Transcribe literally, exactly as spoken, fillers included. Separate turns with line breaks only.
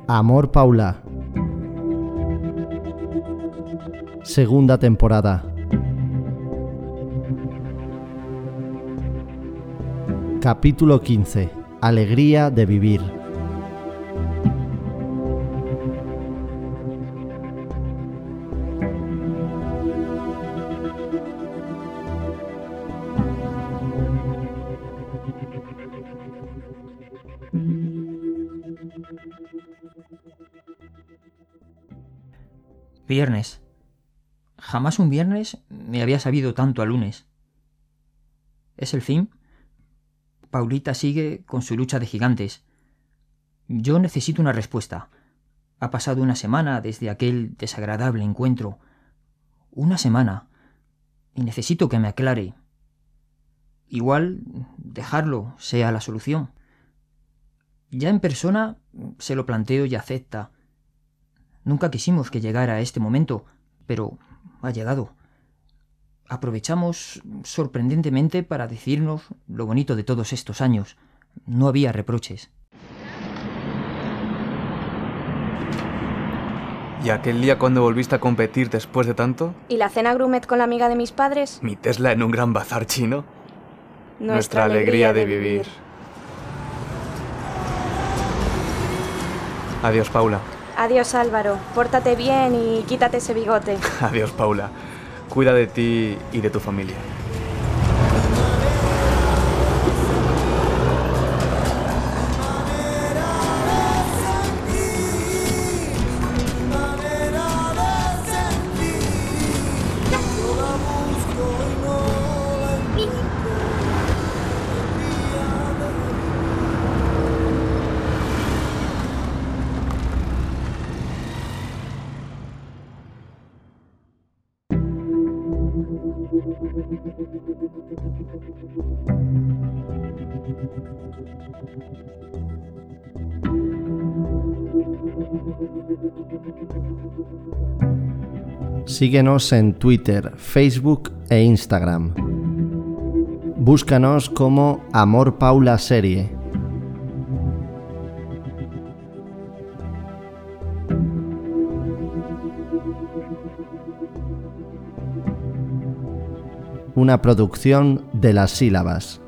Amor Paula. Segunda temporada. Capítulo quince. Alegría de vivir.
Viernes. Jamás un viernes me había sabido tanto a lunes. ¿Es el fin? Paulita sigue con su lucha de gigantes. Yo necesito una respuesta. Ha pasado una semana desde aquel desagradable encuentro. Una semana. Y necesito que me aclare. Igual dejarlo sea la solución. Ya en persona se lo planteo y acepta. Nunca quisimos que llegara a este momento, pero ha llegado. Aprovechamos sorprendentemente para decirnos lo bonito de todos estos años. No había reproches.
¿Y aquel día cuando volviste a competir después de tanto?
¿Y la cena grumet con la amiga de mis padres?
¿Mi Tesla en un gran bazar chino?
Nuestra,
Nuestra alegría, alegría de vivir. vivir. Adiós, Paula.
Adiós, Álvaro. Pórtate bien y quítate ese bigote.
Adiós, Paula. Cuida de ti y de tu familia.
Síguenos en Twitter, Facebook e Instagram. Búscanos como Amor Paula Serie. Una producción de Las Sílabas.